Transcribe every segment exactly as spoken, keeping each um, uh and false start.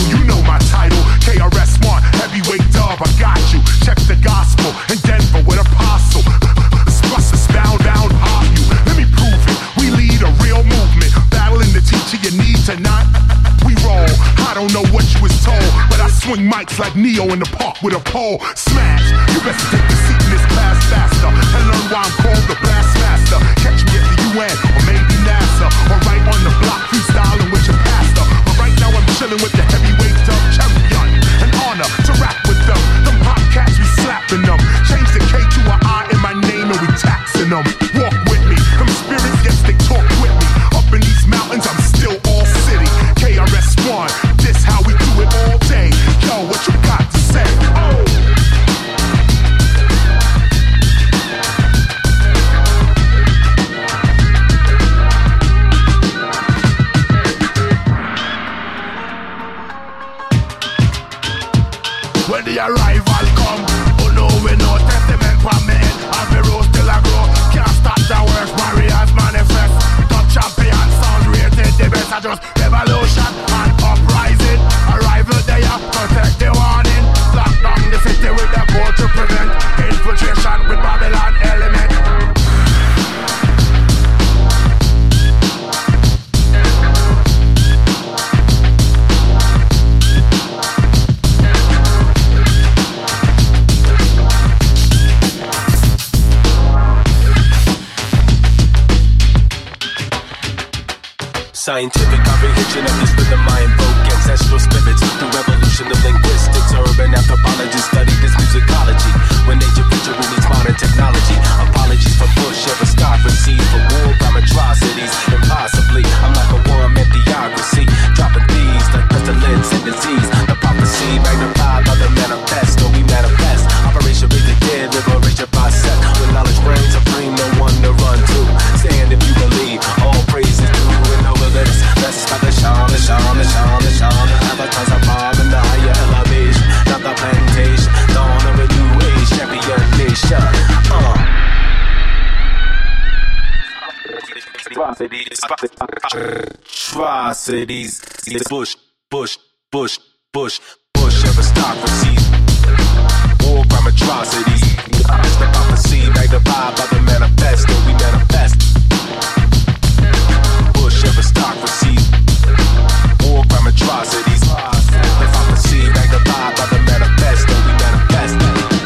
rival, you know my title. K R S One, heavyweight dub, I got you. Check the gospel in Denver with Apostle. Busters bound down pop you. Let me prove it. We lead a real movement. Battling the teacher you need tonight. We roll. I don't know what you was told, but I swing mics like Neo in the park with a pole. Smash. You best take a seat in this class faster and learn why I'm called the Blast Master. Catch me at the U N or maybe NASA or right on the block freestyling with your pastor. But right now I'm chilling with the heavyweight dub champion. An honor to rap with them. Them pop cats we slapping them. Change the K to a I in my name and we taxing them. Walk with me. Them spirits, yes, they talk with me. Up in these mountains, I'm still all city. K R S One, this how we do it all day. Yo, what you got to say? Oh! When the arrival come, oh no, we no testament for me. As the rose still a grow, can't stop the work, warriors manifest. Top champion, sound rated the best. I just revolution and uprising. Arrival there, protect the warning. Lock down the city with the goal to prevent infiltration with Babylon element. Scientific comprehension of this rhythm, I invoke ancestral spirits. The revolution of linguistics, urban anthropologists study this musicology. When nature feature meets modern technology. Apologies for bush, aristocracy, for war, crime, atrocities. Impossibly, I'm like a one-man theocracy. Dropping these like pestilence and disease. The prophecy magnified by the manifesto. We manifest. Operation Raise the Dead, liberation process. When knowledge reigns supreme, no one to run to. Stand if you believe, all praise is due. And over this, let's start the Sean, the Sean, the Sean, the Sean. Advertise a bomb in the higher elevation. Not the plantation, dawn of a new age, champion nation. Uh. Atrocities, atrocities. Bush, Bush, Bush, Bush, Bush, aristocracy. War, crime, atrocities. It's the prophecy, magnified by the manifesto. We manifest. Bush, aristocracy. War, crime, atrocities. The prophecy, magnified by the manifesto. We manifest.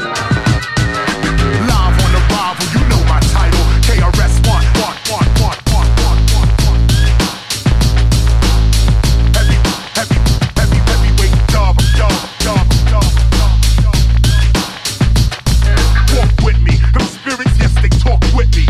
Live on the rival, you know my title. K R S One, one, one, one, one, one, one, one. Heavy, heavy, heavy, heavyweight dub, dub, dub, dub, dub, dub. Walk with me, them spirits, yes, they talk with me.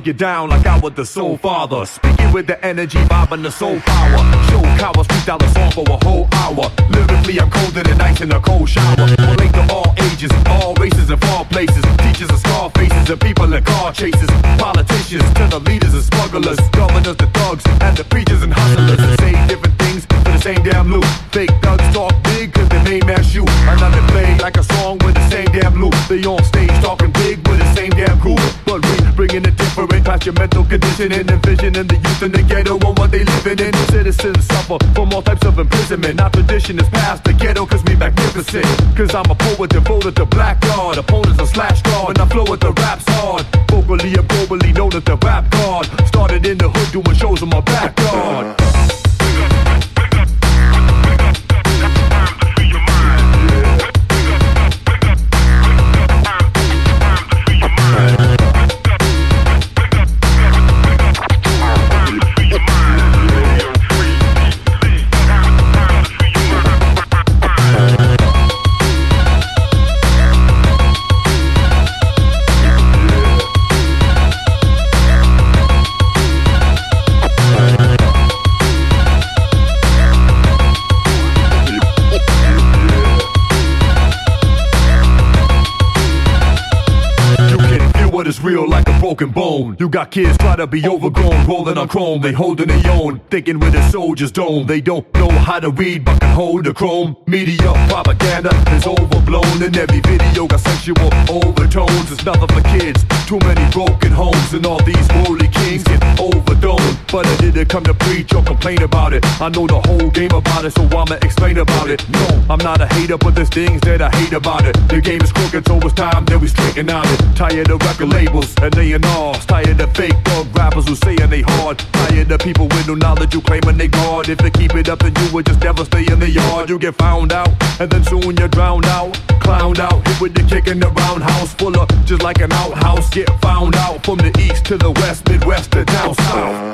break it down like I was the soul father. Speaking with the energy, vibe and the soul power. Show cowards, freestyle the song for a whole hour. Lyrically, I'm colder than ice in a cold shower. Relate to all ages, all races and far places. Teachers and scar faces and people in car chases. Politicians to the leaders and smugglers. Governors to thugs and the preachers and hustlers. That say different things for the same damn loot. Fake thugs talk big cause they name match you. Another play like a song with the same damn loop. They on stage talking big with the same damn crew. But we bringing it different past your mental condition and envisioning the youth in the ghetto and what they living in. Citizens suffer from all types of imprisonment. Our tradition is past the ghetto cause we magnificent. Cause I'm a poet devoted to black god. Opponents are slash guard and I flow with the raps hard. Vocally and globally known as the rap god. Started in the hood doing shows on my backyard. Real like a broken bone. You got kids try to be overgrown, rolling on chrome. They holding their own, thinking with a soldier's dome. They don't know how to read, but can hold the chrome. Media propaganda is overblown, and every video got sexual overtones. It's nothing for kids. Too many broken homes, and all these worldly kings get overdone. But I didn't come to preach or complain about it. I know the whole game about it, so I'ma explain about it. No, I'm not a hater, but there's things that I hate about it. The game is crooked, so it's time that we straighten out it. Tired of record labels and they and alls. Tired of fake dog rappers who saying they hard. Tired of people with no knowledge who claiming they guard. If you keep it up, then you would just never stay in the yard. You get found out, and then soon you're drowned out. Clowned out, hit with the kick in the roundhouse. Full of just like an outhouse. Get found out from the east to the west, Midwest to down south.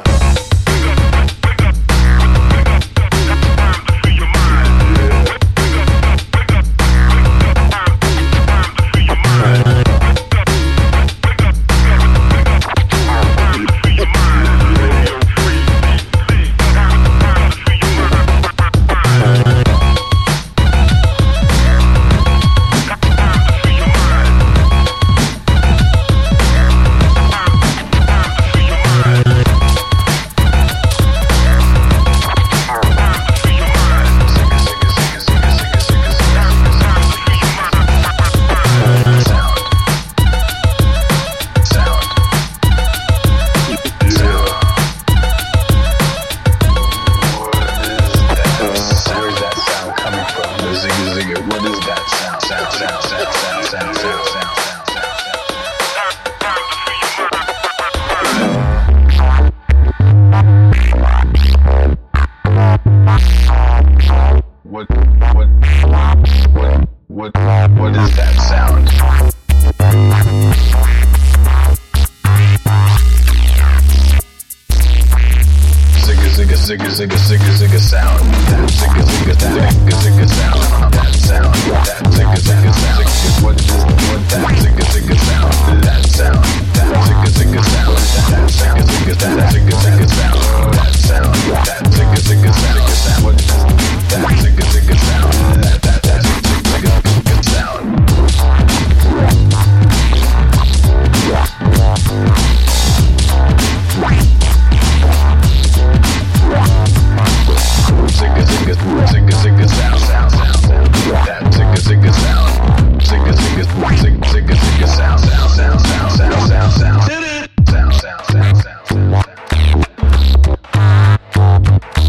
Sound, sound, sound, sound, sound.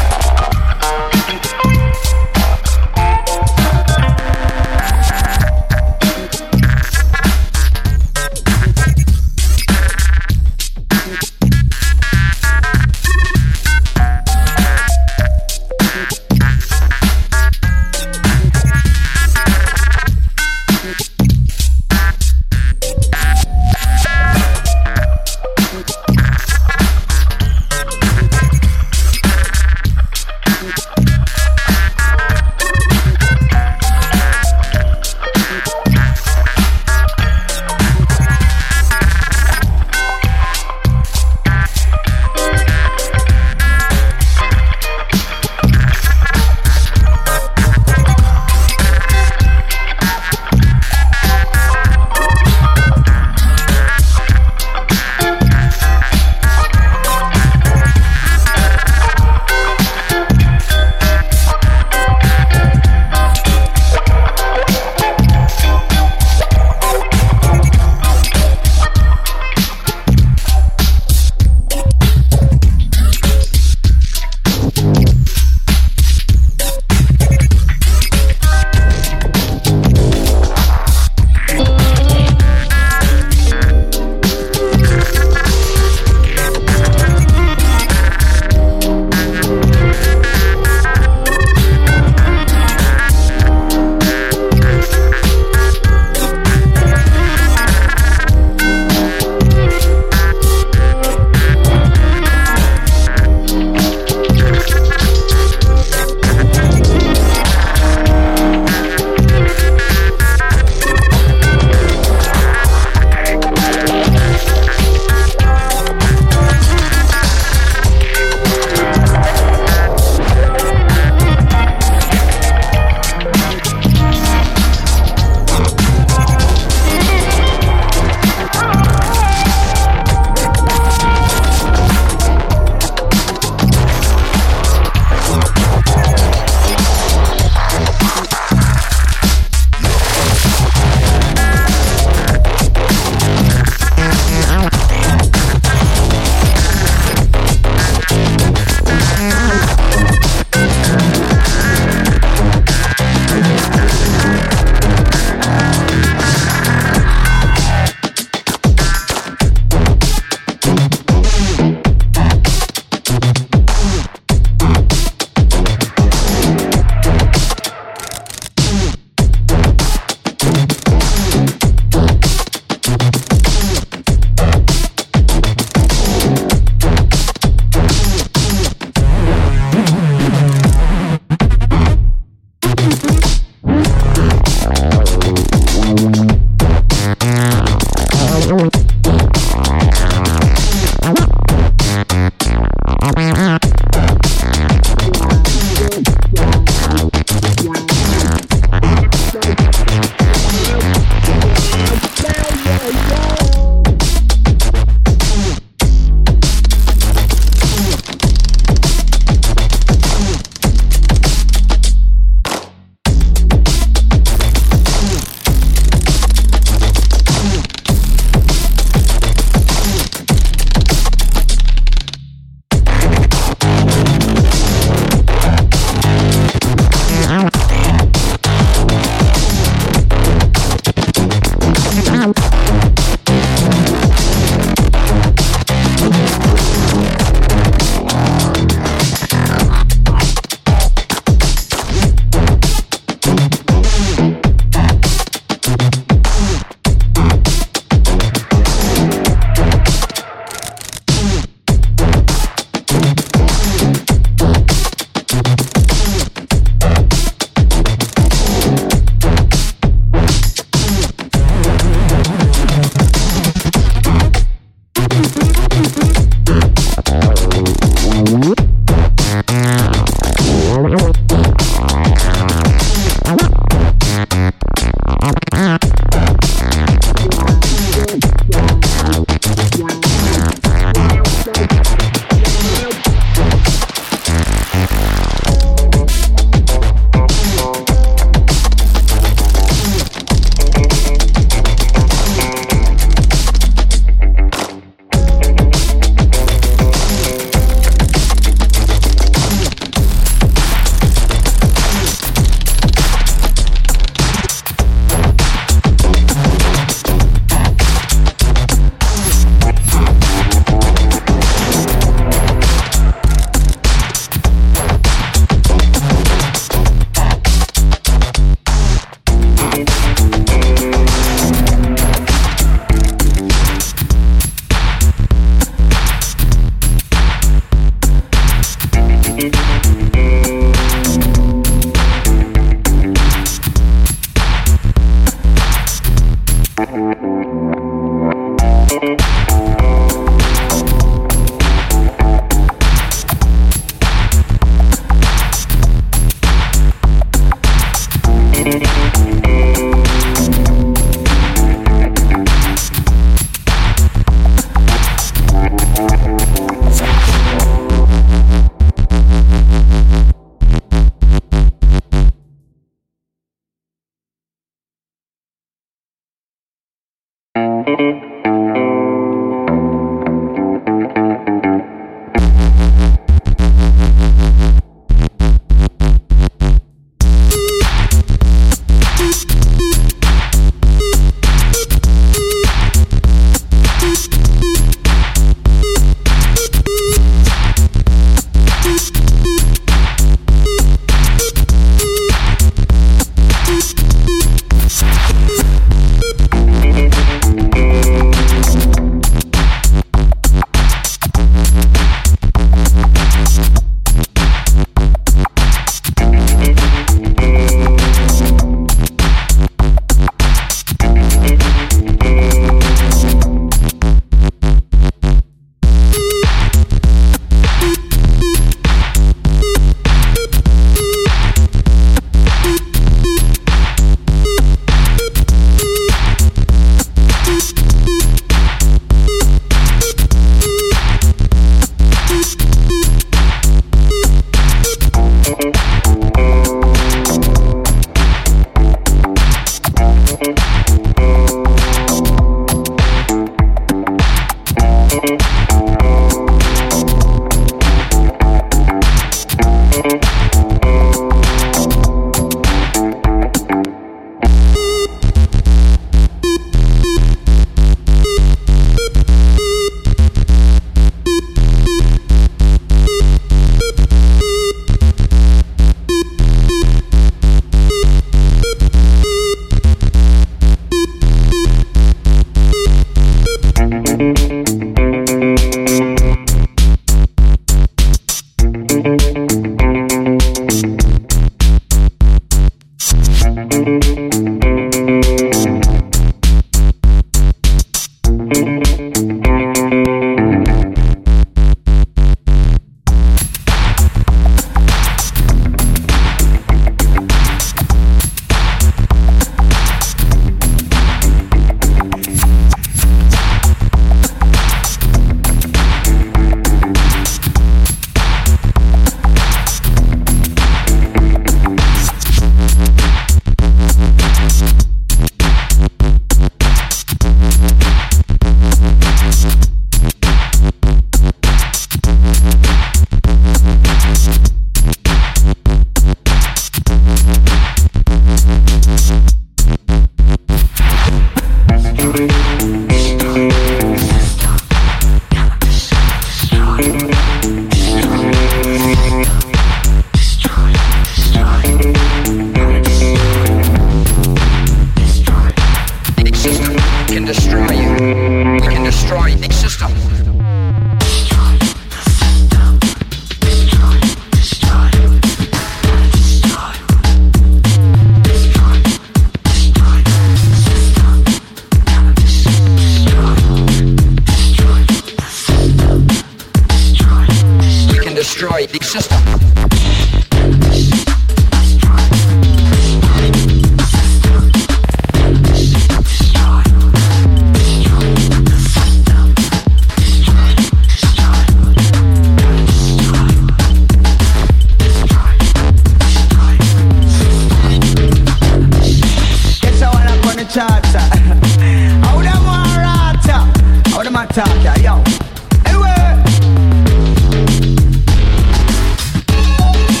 Talk, yo. Anyway.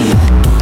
Thank you.